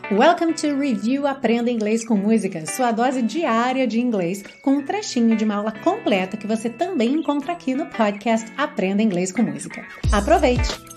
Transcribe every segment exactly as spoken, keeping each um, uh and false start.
Welcome to Review Aprenda Inglês com Música, sua dose diária de inglês com um trechinho de uma aula completa que você também encontra aqui no podcast Aprenda Inglês com Música. Aproveite!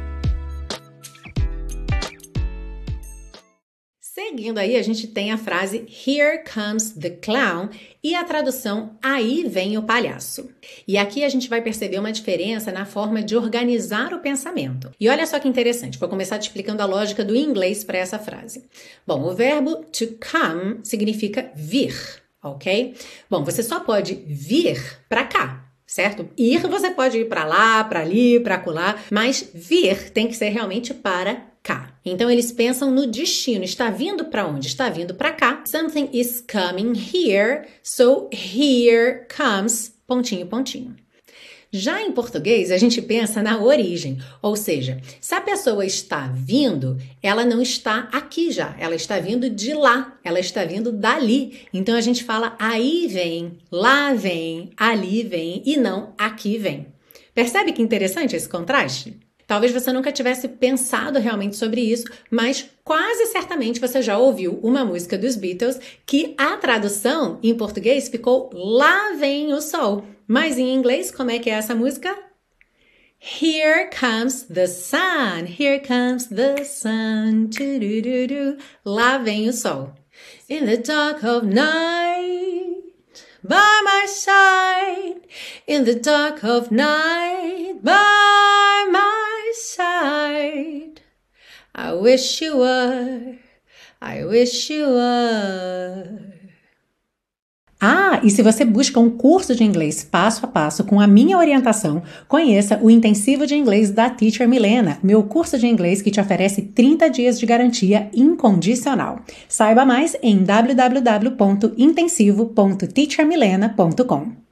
Seguindo aí, a gente tem a frase Here comes the clown e a tradução Aí vem o palhaço. E aqui a gente vai perceber uma diferença na forma de organizar o pensamento. E olha só que interessante, vou começar te explicando a lógica do inglês para essa frase. Bom, o verbo to come significa vir, ok? Bom, você só pode vir para cá. Certo? Ir você pode ir para lá, para ali, para acolá, mas vir tem que ser realmente para cá. Então eles pensam no destino. Está vindo para onde? Está vindo para cá. Something is coming here, so here comes pontinho, pontinho. Já em português, a gente pensa na origem, ou seja, se a pessoa está vindo, ela não está aqui já, ela está vindo de lá, ela está vindo dali. Então a gente fala aí vem, lá vem, ali vem e não aqui vem. Percebe que interessante esse contraste? Talvez você nunca tivesse pensado realmente sobre isso, mas quase certamente você já ouviu uma música dos Beatles que a tradução em português ficou Lá vem o sol. Mas em inglês, como é que é essa música? Here comes the sun, here comes the sun, tu-du-du-du. Lá vem o sol. In the dark of night, by my side. In the dark of night, by my side. I wish you were, I wish you were. Ah, e se você busca um curso de inglês passo a passo com a minha orientação, conheça o Intensivo de Inglês da Teacher Milena, meu curso de inglês que te oferece trinta dias de garantia incondicional. Saiba mais em w w w ponto intensivo ponto teacher milena ponto com.